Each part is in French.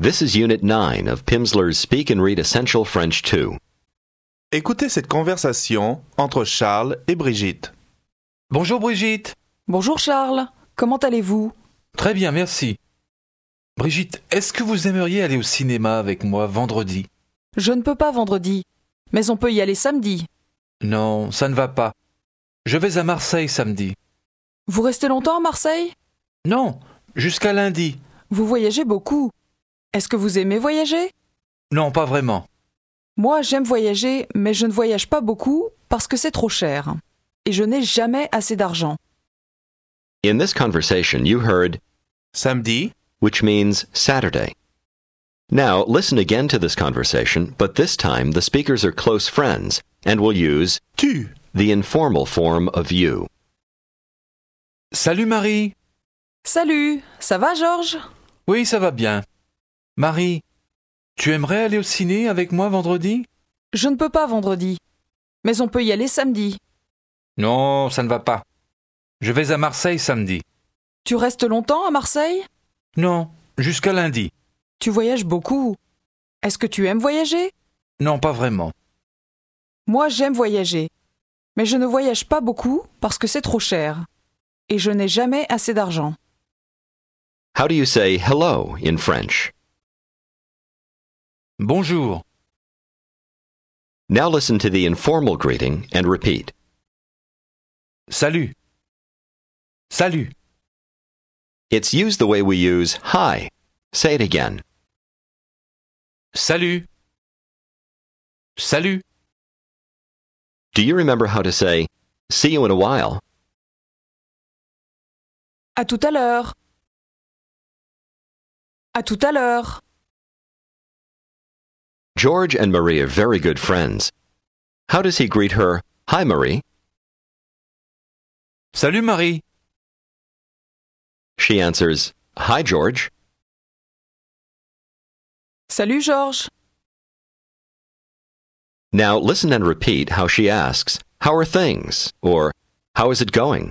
This is Unit 9 of Pimsleur's Speak and Read Essential French 2. Écoutez cette conversation entre Charles et Brigitte. Bonjour Brigitte. Bonjour Charles, comment allez-vous? Très bien, merci. Brigitte, est-ce que vous aimeriez aller au cinéma avec moi vendredi? Je ne peux pas vendredi, mais on peut y aller samedi. Non, ça ne va pas. Je vais à Marseille samedi. Vous restez longtemps à Marseille? Non, jusqu'à lundi. Vous voyagez beaucoup. Est-ce que vous aimez voyager? Non, pas vraiment. Moi, j'aime voyager, mais je ne voyage pas beaucoup parce que c'est trop cher. Et je n'ai jamais assez d'argent. In this conversation, you heard Samedi, which means Saturday. Now, listen again to this conversation, but this time the speakers are close friends and will use tu. the informal form of you. Salut Marie. Salut, ça va Georges? Oui, ça va bien. Marie, tu aimerais aller au ciné avec moi vendredi? Je ne peux pas vendredi, mais on peut y aller samedi. Non, ça ne va pas. Je vais à Marseille samedi. Tu restes longtemps à Marseille? Non, jusqu'à lundi. Tu voyages beaucoup. Est-ce que tu aimes voyager? Non, pas vraiment. Moi, j'aime voyager, mais je ne voyage pas beaucoup parce que c'est trop cher. Et je n'ai jamais assez d'argent. How do you say hello in French? Bonjour. Now listen to the informal greeting and repeat. Salut. Salut. It's used the way we use hi. Say it again. Salut. Salut. Do you remember how to say, see you in a while? À tout à l'heure. À tout à l'heure. George and Marie are very good friends. How does he greet her? Hi, Marie. Salut Marie. She answers, hi, George. Salut Georges. Now listen and repeat how she asks, how are things? Or, how is it going?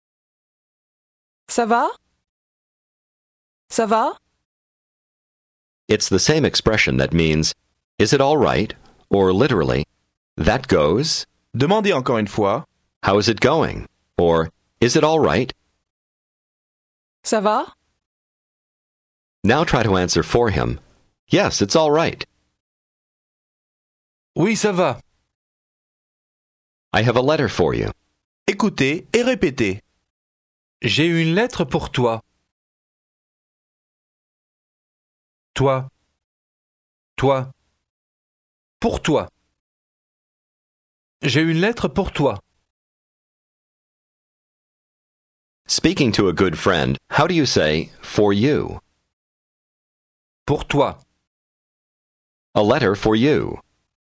Ça va? Ça va? It's the same expression that means, is it all right? Or literally, that goes? Demandez encore une fois. How is it going? Or, is it all right? Ça va? Now try to answer for him. Yes, it's all right. Oui, ça va. I have a letter for you. Écoutez et répétez. J'ai une lettre pour toi. Toi. Toi. Pour toi. J'ai une lettre pour toi. Speaking to a good friend, how do you say, for you? Pour toi. A letter for you.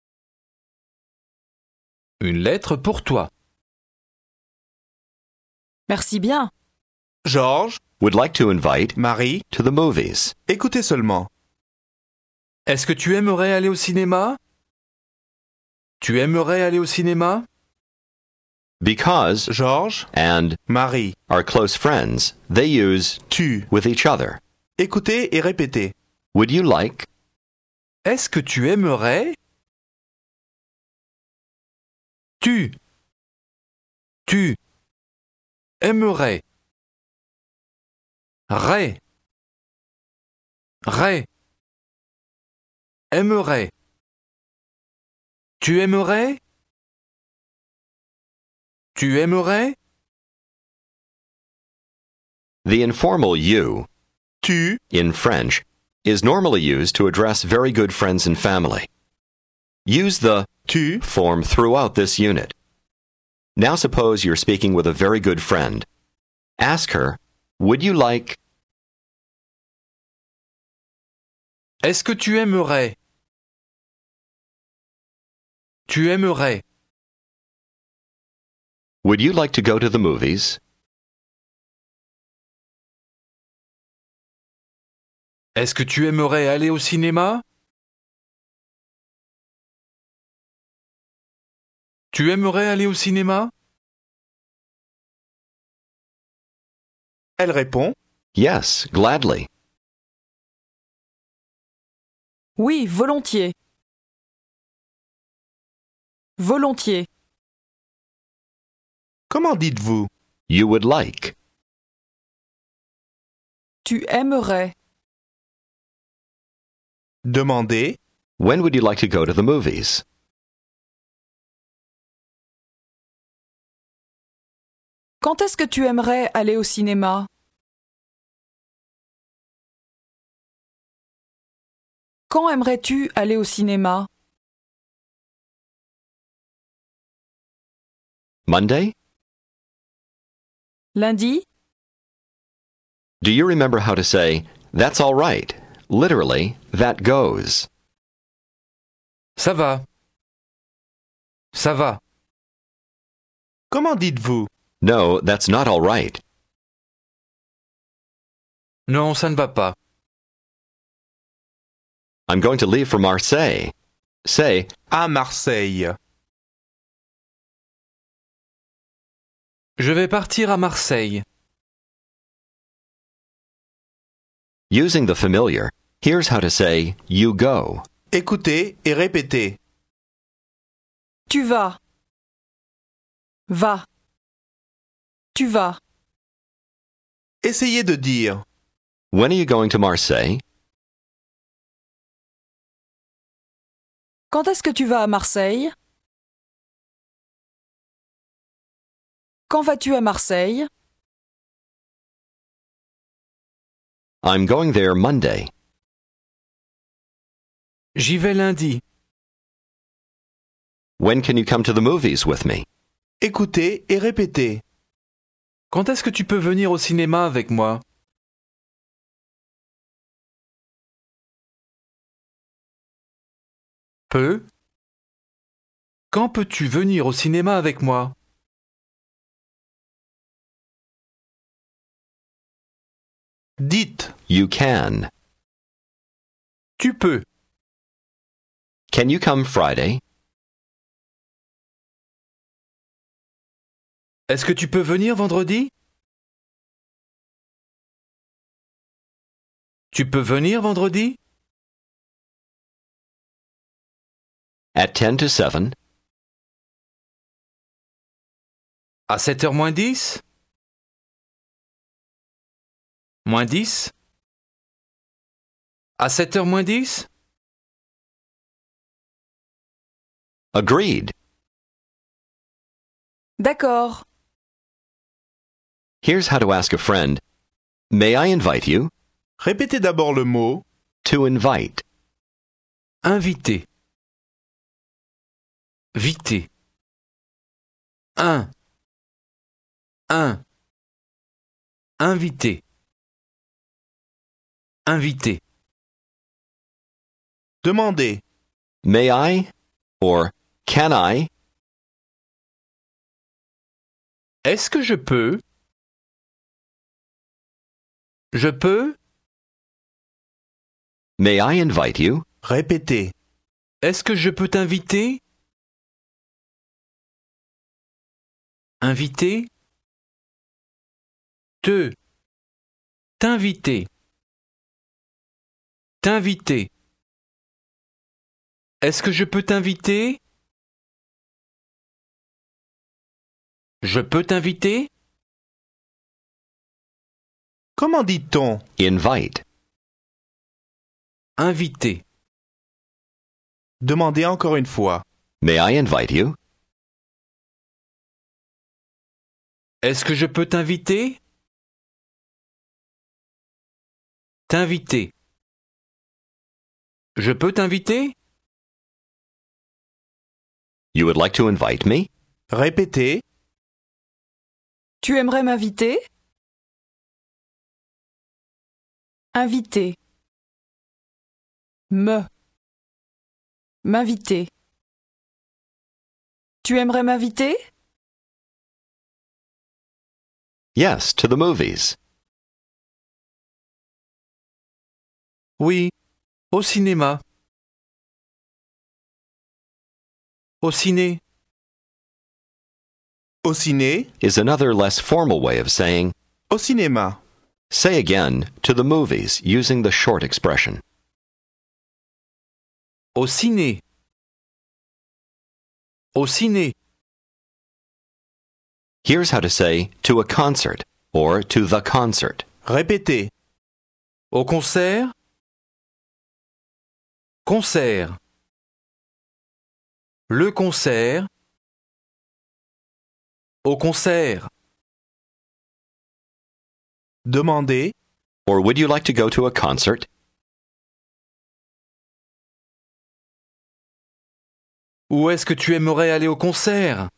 Une lettre pour toi. Merci bien. Georges, Would like to invite Marie, to the movies. écoutez seulement. Est-ce que tu aimerais aller au cinéma? Tu aimerais aller au cinéma? Because Georges, and Marie, are close friends, they use tu. with each other. Écoutez et répétez. Would you like? Est-ce que tu aimerais? Tu. Tu. Aimerais. Rais. Rais. Aimerais. Tu aimerais? Tu aimerais? The informal you, Tu. in French, is normally used to address very good friends and family. Use the Tu. form throughout this unit. Now suppose you're speaking with a very good friend. Ask her, would you like? Est-ce que tu aimerais? Tu aimerais? Would you like to go to the movies? Est-ce que tu aimerais aller au cinéma? Tu aimerais aller au cinéma? Elle répond. Yes, gladly. Oui, volontiers. Volontiers. Comment dites-vous? You would like. Tu aimerais. Demandez. When would you like to go to the movies? Quand est-ce que tu aimerais aller au cinéma? Quand aimerais-tu aller au cinéma? Monday? Lundi? Do you remember how to say, that's all right? Literally, that goes. Ça va. Ça va. Comment dites-vous? No, that's not all right. Non, ça ne va pas. I'm going to leave for Marseille. Say, À Marseille. Je vais partir à Marseille. using the familiar, here's how to say, you go. Écoutez et répétez. Tu vas. Va. Tu vas. Essayez de dire. When are you going to Marseille? Quand est-ce que tu vas à Marseille? Quand vas-tu à Marseille? I'm going there Monday. J'y vais lundi. When can you come to the movies with me? Écoutez et répétez. Quand est-ce que tu peux venir au cinéma avec moi? Peux? Quand peux-tu venir au cinéma avec moi? Dites. You can. Tu peux. Can you come Friday? Est-ce que tu peux venir vendredi? Tu peux venir vendredi? At 10 to 7. À 7h moins 10? Moins 10? À 7h moins 10? Agreed. D'accord. Here's how to ask a friend, may I invite you? Répétez d'abord le mot. To invite. Invité. Vité. Un. Invité. Invité. Demandez. May I? Or can I? Est-ce que je peux? Je peux? May I invite you? Répétez. Est-ce que je peux t'inviter? Inviter? Te. T'inviter. T'inviter. Est-ce que je peux t'inviter? Je peux t'inviter? Comment dit-on? Invite. Inviter. Demandez encore une fois. May I invite you? Est-ce que je peux t'inviter? T'inviter. Je peux t'inviter? You would like to invite me? Répétez. Tu aimerais m'inviter? Inviter. M'inviter. Tu aimerais m'inviter? Yes, to the movies. Oui. Au cinéma. Au ciné. Au ciné. Is another less formal way of saying, Au cinéma. say again, to the movies, using the short expression. Au ciné. Au ciné. Here's how to say to a concert or to the concert. Répétez. Au concert. Concert. Le concert. Au concert. Demandez. Or would you like to go to a concert? Où est-ce que tu aimerais aller au concert?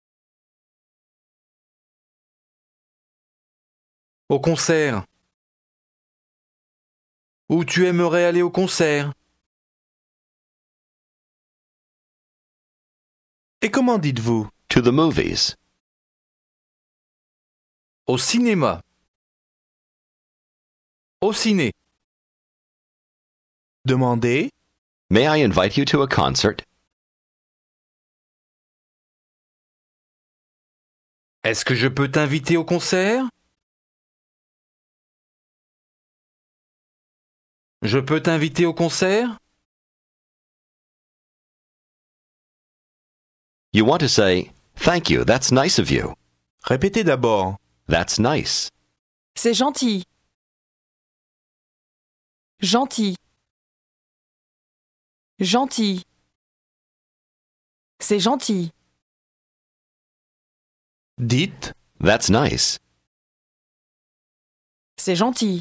Au concert. Où tu aimerais aller au concert? Et comment dites-vous? To the movies. Au cinéma. Au ciné. Demandez. May I invite you to a concert? Est-ce que je peux t'inviter au concert? Je peux t'inviter au concert? You want to say, thank you, that's nice of you. Répétez d'abord. That's nice. C'est gentil. Gentil. Gentil. C'est gentil. Dites. That's nice. C'est gentil.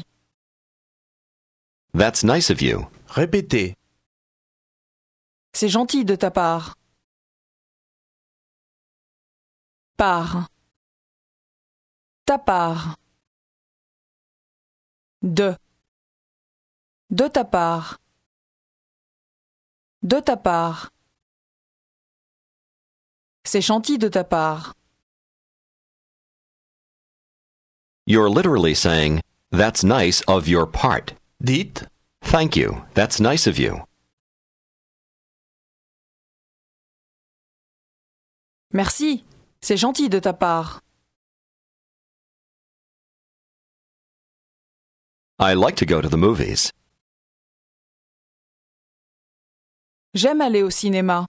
That's nice of you. Répétez. C'est gentil de ta part. Par. Ta part. De. De ta part. De ta part. C'est gentil de ta part. You're literally saying, that's nice of your part. Dites. Thank you, that's nice of you. Merci, c'est gentil de ta part. I like to go to the movies. J'aime aller au cinéma.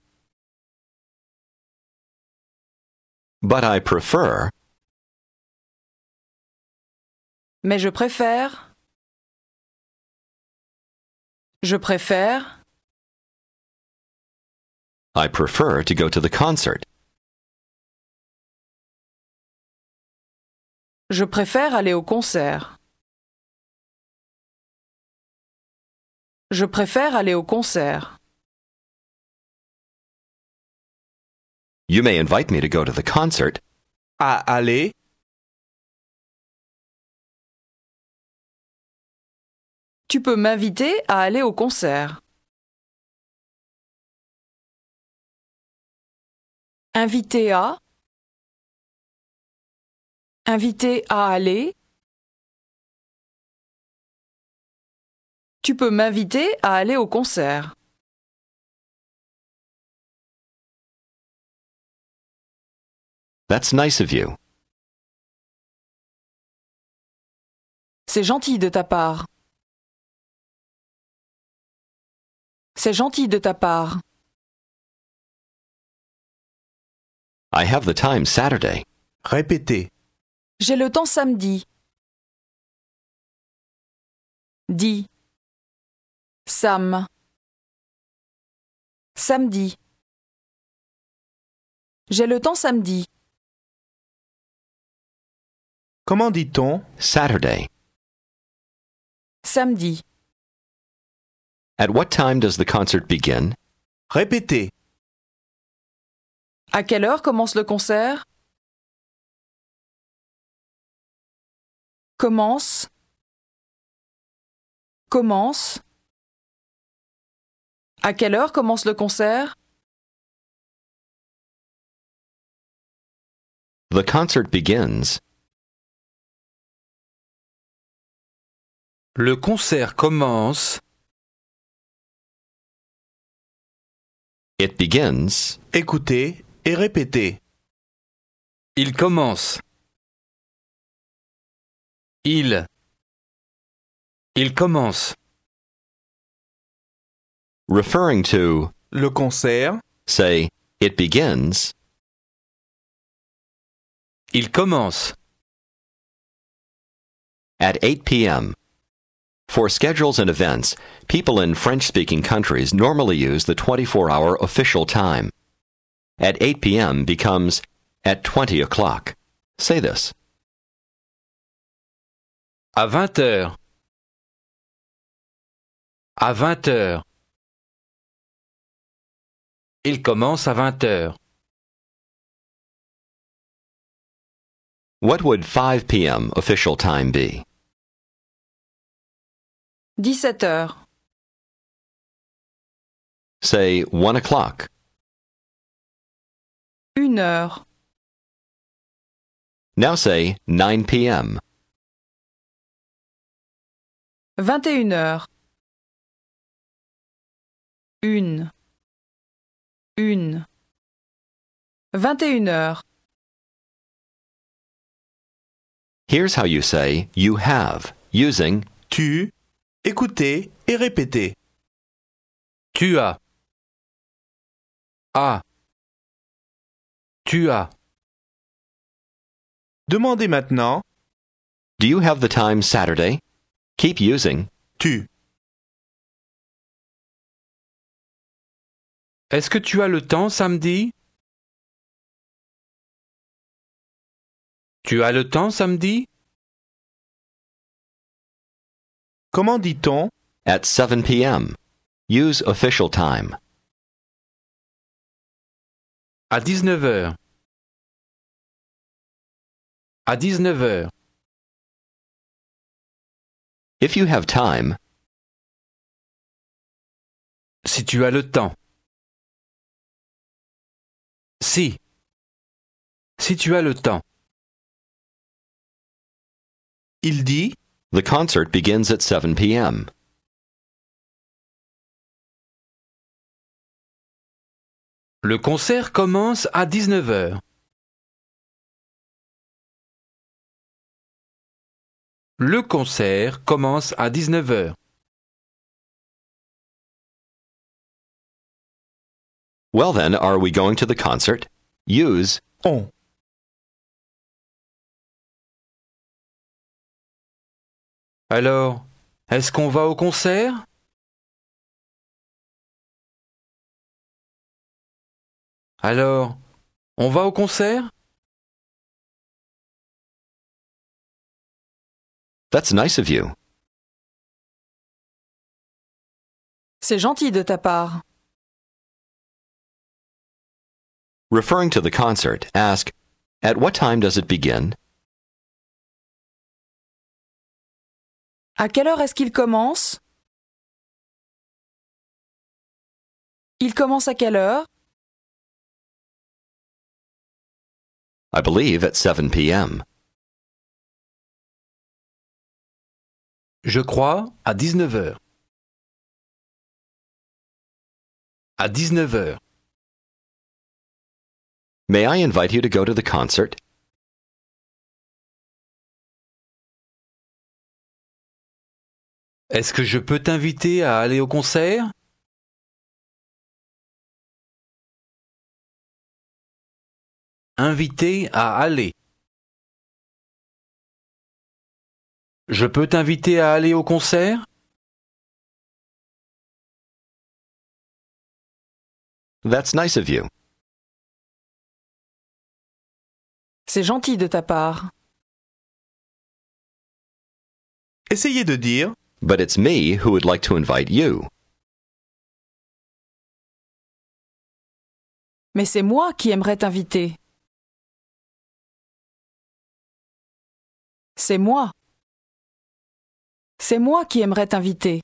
But I prefer. Mais je préfère. Je préfère. I prefer to go to the concert. Je préfère aller au concert. Je préfère aller au concert. You may invite me to go to the concert. À aller. Tu peux m'inviter à aller au concert. Inviter à. Inviter à aller. Tu peux m'inviter à aller au concert. That's nice of you. C'est gentil de ta part. C'est gentil de ta part. I have the time Saturday. Répétez. J'ai le temps samedi. Dis. Sam. Samedi. J'ai le temps samedi. Comment dit-on? Saturday. Samedi. At what time does the concert begin? Répétez. À quelle heure commence le concert? Commence. Commence. À quelle heure commence le concert? The concert begins. Le concert commence. It begins. Écoutez et répétez. Il commence. Il commence. Referring to, le concert, say, it begins. Il commence. At 8 p.m. For schedules and events, people in French-speaking countries normally use the 24-hour official time. At 8 p.m. becomes at 20 o'clock. Say this. À 20 heures. À 20 heures. Il commence à 20 heures. What would 5 p.m. official time be? 17 heures. Say 1 o'clock. 1 heure. Now say 9 p.m. 21 heures. 1. 21 heures. Here's how you say you have, using tu, écoutez et répétez. Tu as. Ah. Tu as. Demandez maintenant Do you have the time Saturday? Keep using tu. Est-ce que tu as le temps samedi? Tu as le temps samedi? Comment dit-on at 7 p.m. Use official time. À 19 heures. À 19 heures. If you have time, Si tu as le temps. Si. Si tu as le temps. Il dit the concert begins at 7 p.m. Le concert commence à 19 heures. Le concert commence à 19 heures. Well then, are we going to the concert? Use on. Alors, est-ce qu'on va au concert? Alors, on va au concert? That's nice of you. C'est gentil de ta part. Referring to the concert, ask, at what time does it begin? À quelle heure est-ce qu'il commence? Il commence à quelle heure? I believe at 7 p.m. Je crois à 19 heures. À 19 heures. May I invite you to go to the concert? Est-ce que je peux t'inviter à aller au concert? Inviter à aller. Je peux t'inviter à aller au concert? That's nice of you. C'est gentil de ta part. Essayez de dire But it's me who would like to invite you. Mais c'est moi qui aimerais t'inviter. C'est moi. C'est moi qui aimerais t'inviter.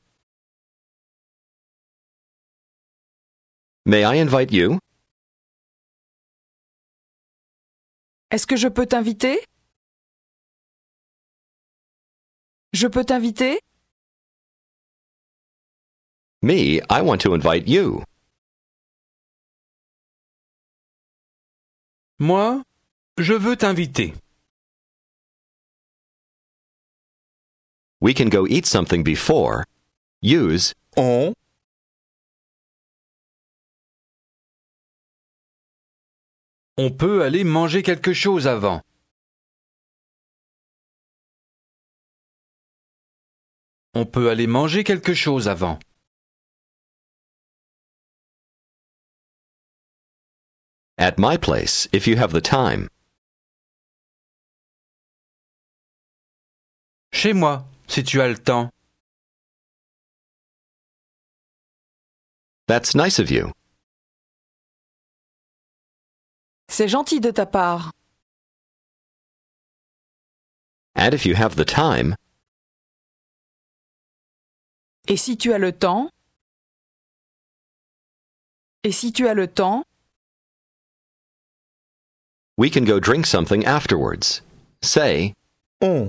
May I invite you? Est-ce que je peux t'inviter? Je peux t'inviter? Me, I want to invite you. Moi, je veux t'inviter. We can go eat something before. Use on On peut aller manger quelque chose avant. On peut aller manger quelque chose avant. At my place, if you have the time. Chez moi, si tu as le temps. That's nice of you. C'est gentil de ta part. And if you have the time. Et si tu as le temps? Et si tu as le temps? We can go drink something afterwards. Say, On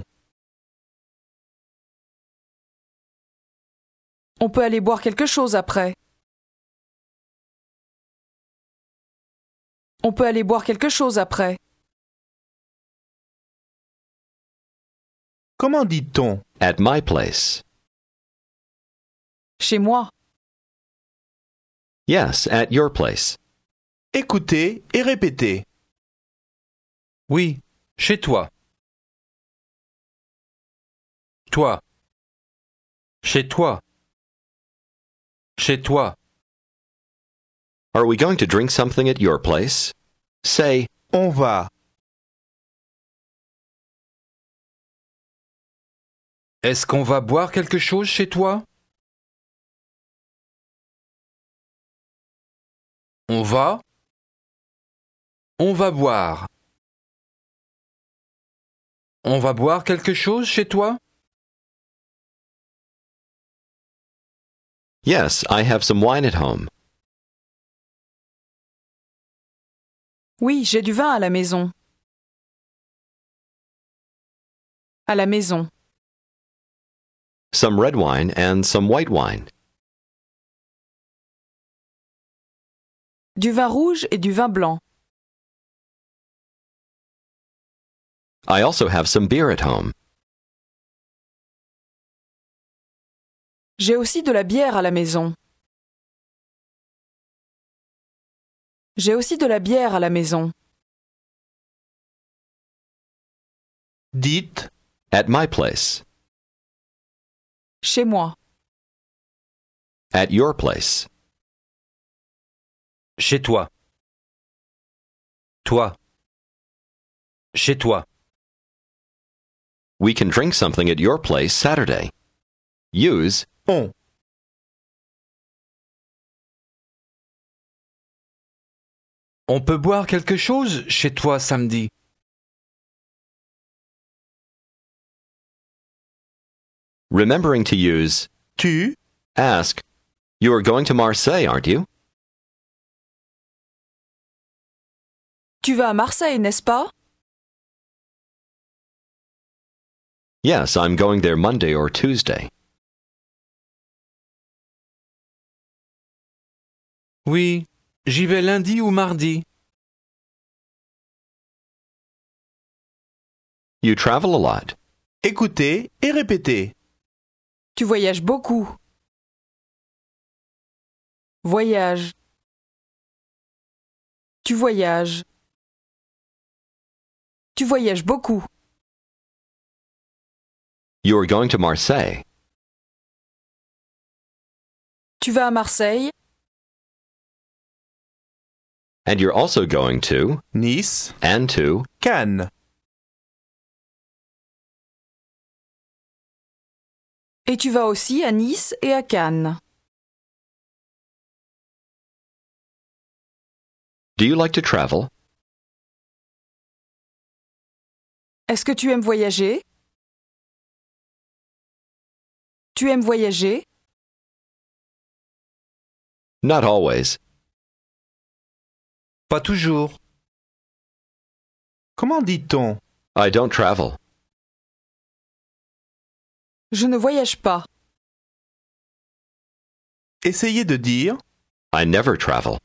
peut aller boire quelque chose après. On peut aller boire quelque chose après. Comment dit-on? at my place. Chez moi. Yes, at your place. Écoutez et répétez. Oui, chez toi. Toi. Chez toi. Chez toi. Are we going to drink something at your place? Say, On va. Est-ce qu'on va boire quelque chose chez toi? On va? On va boire. On va boire quelque chose chez toi? yes, I have some wine at home. Oui, j'ai du vin à la maison. À la maison. Some red wine and some white wine. Du vin rouge et du vin blanc. I also have some beer at home. J'ai aussi de la bière à la maison. J'ai aussi de la bière à la maison. Dites. At my place. Chez moi. At your place. Chez toi. Toi. Chez toi. We can drink something at your place Saturday. Use On. On peut boire quelque chose chez toi samedi. remembering to use Tu. ask. You are going to Marseille, aren't you? Tu vas à Marseille, n'est-ce pas? Yes, I'm going there Monday or Tuesday. Oui, j'y vais lundi ou mardi. You travel a lot. Écoutez et répétez. Tu voyages beaucoup. Voyage. Tu voyages. Tu voyages beaucoup. You are going to Marseille. Tu vas à Marseille. And you're also going to Nice. and to Cannes. Et tu vas aussi à Nice et à Cannes. Do you like to travel? Est-ce que tu aimes voyager? Tu aimes voyager? Not always. Pas toujours. Comment dit-on? I don't travel. Je ne voyage pas. Essayez de dire. I never travel.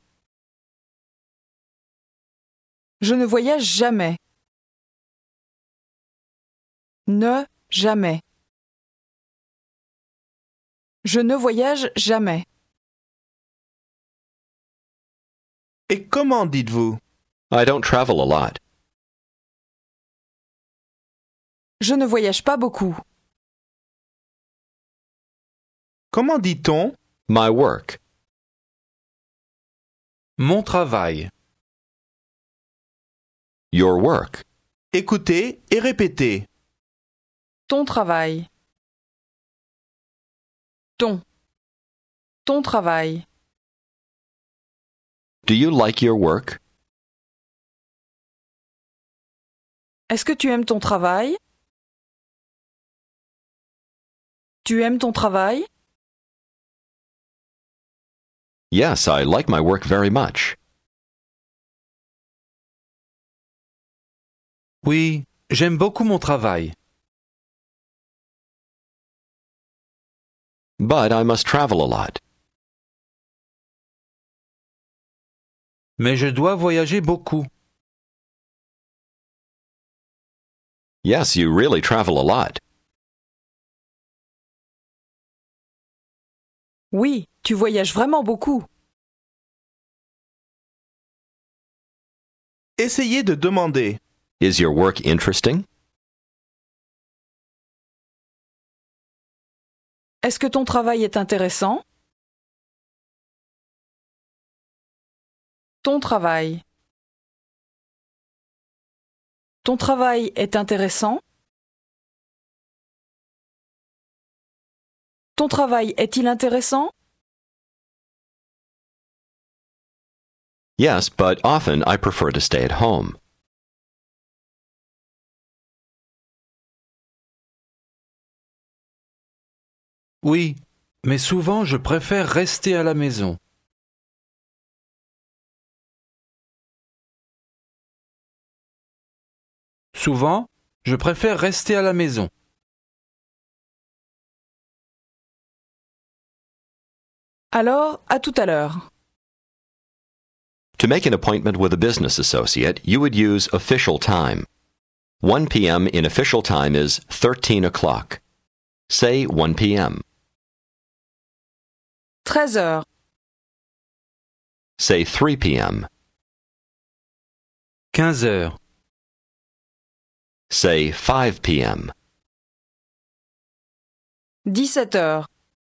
Je ne voyage jamais. Ne jamais. Je ne voyage jamais. Et comment dites-vous? I don't travel a lot. Je ne voyage pas beaucoup. Comment dit-on My work. Mon travail. Your work. écoutez et répétez. Ton travail. Ton travail. Do you like your work? Est-ce que tu aimes ton travail? Tu aimes ton travail? Yes, I like my work very much. Oui, j'aime beaucoup mon travail. But I must travel a lot. Mais je dois voyager beaucoup. Yes, you really travel a lot. Oui, tu voyages vraiment beaucoup. Essayez de demander. Is your work interesting? Est-ce que ton travail est intéressant? Ton travail. Ton travail est intéressant? Ton travail est-il intéressant? Yes, but often I prefer to stay at home. Oui, mais souvent je préfère rester à la maison. Souvent, je préfère rester à la maison. Alors, à tout à l'heure. To make an appointment with a business associate, you would use official time. 1 p.m. in official time is 13 o'clock. Say 1 p.m. 13 heures. Say 3 p.m. 15 heures. Say 5 p.m. 17 heures.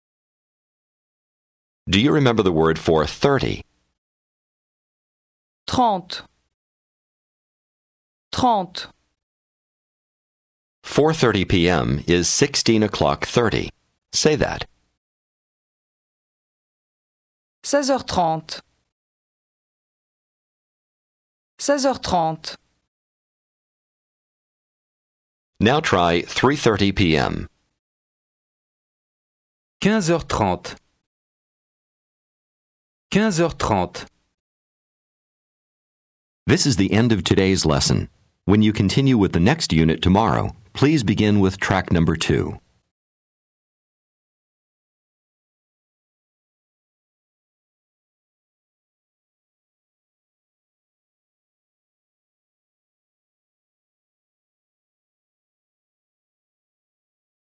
Do you remember the word for 30? 30. 30. 4:30 p.m. is 16 o'clock 30. Say that. 16h30. 16h30. Now try 3:30 p.m. 15h30. 15h30. This is the end of today's lesson. When you continue with the next unit tomorrow, please begin with track number 2.